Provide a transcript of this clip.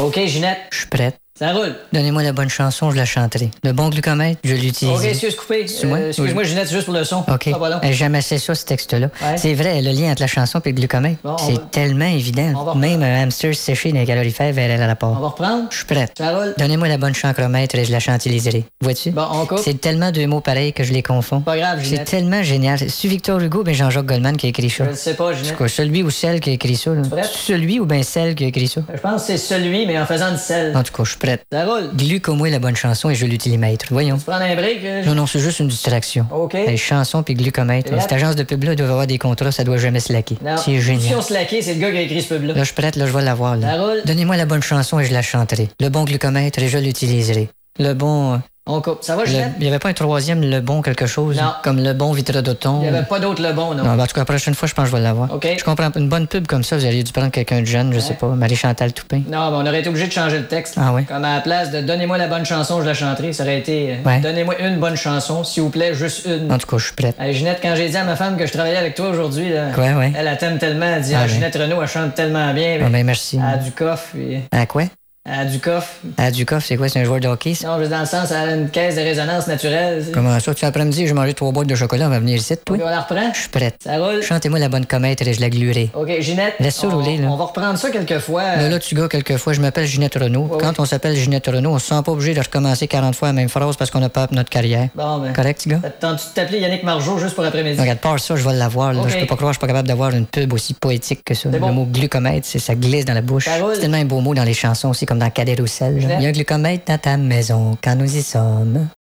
OK, Ginette. Je suis prête. Ça roule. Donnez-moi la bonne chanson, je la chanterai. Le bon glucomètre, je l'utilise. OK, excuse, coupé. Excuse-moi, Ginette, c'est juste pour le son. OK. Ah, voilà. J'aime assez ça, ce texte-là. Ouais. C'est vrai, le lien entre la chanson et le glucomètre. Bon, c'est tellement évident. Même un hamster séché dans les calorifères verrait le rapport. On va reprendre? Je suis prête. Ça roule. Donnez-moi la bonne chancromètre et je la chantiliserai. Vois-tu? Bon, on coupe. C'est tellement deux mots pareils que je les confonds. Pas grave, C'est Ginette. tellement génial. C'est Victor Hugo ou bien Jean-Jacques Goldman qui a écrit ça? Je le sais pas, C'est Ginette. quoi, celui ou celle qui a écrit ça? Là? Prête? Celui ou bien celle qui a écrit ça? Je pense que c'est celui, mais en faisant du sel. En tout cas, je suis prête. Ça roule. Glucomoi la bonne chanson et je l'utilimètre. Voyons. Tu prends un break? Non, c'est juste une distraction. OK. Les chansons puis glucomètre. Et là- Cette agence de pub-là doit avoir des contrats, ça doit jamais se laquer. Non. C'est Si génial. on se laquait, c'est le gars qui a écrit ce pub-là. Là, je suis prête, là, je vais l'avoir. Là. Ça roule. Donnez-moi la bonne chanson et je la chanterai. Le bon glucomètre et je l'utiliserai. Le bon... On coupe. Ça va, Ginette? Il n'y avait pas un troisième, le bon quelque chose? Non. Comme le bon vitradotton? Il n'y avait pas d'autre le bon, non? Non, ben, en tout cas, la prochaine fois, je pense que je vais l'avoir. OK. Je comprends. Une bonne pub comme ça, vous auriez dû prendre quelqu'un de jeune, je sais pas, Marie-Chantal Toupin. Non, mais on aurait été obligé de changer le texte. Ah ouais? Comme à la place de Donnez-moi la bonne chanson, je la chanterai, ça aurait été Ouais. Donnez-moi une bonne chanson, s'il vous plaît, juste une. En tout cas, je suis prête. Hey, Ginette, quand j'ai dit à ma femme que je travaillais avec toi aujourd'hui, là, Ouais. elle t'aime tellement, elle dit Ah, ah, ouais. Ginette Renault, elle chante tellement bien. Ah, ben, merci. Elle a du coffre, puis À quoi? elle a du coffre. À Ducoff, c'est quoi? C'est un joueur de hockey, ça? Non, juste dans le sens, elle a une caisse de résonance naturelle. Comment ça? Tu après-midi, j'ai mangé 3 boîtes de chocolat, on va venir ici, toi? OK, on la reprend? Je suis prête. Ça roule? Chantez-moi la bonne comètre et je la gluerai. OK, Ginette. Laisse ça rouler, là. On va reprendre ça quelques fois. Là, tu gars, quelquefois, je m'appelle Ginette Renault. Ouais, Quand on s'appelle Ginette Renault, on se sent pas obligé de recommencer 40 fois la même phrase parce qu'on a peur de notre carrière. Bon, ben. Correct, petit gars? Ça te tente-tu de t'appeler Yannick Margeau juste pour après-midi? Regarde, par ça, je vais l'avoir. Là. OK. Je peux pas croire que je suis pas capable d'avoir une pub aussi poétique que ça. C'est bon. Le mot glucomètre, ça glisse dans la bouche. Ça roule. C'est tellement un beau mot dans les chansons aussi, comme dans Cadet Roussel. Je Il y a un glucomètre dans ta maison quand nous y sommes.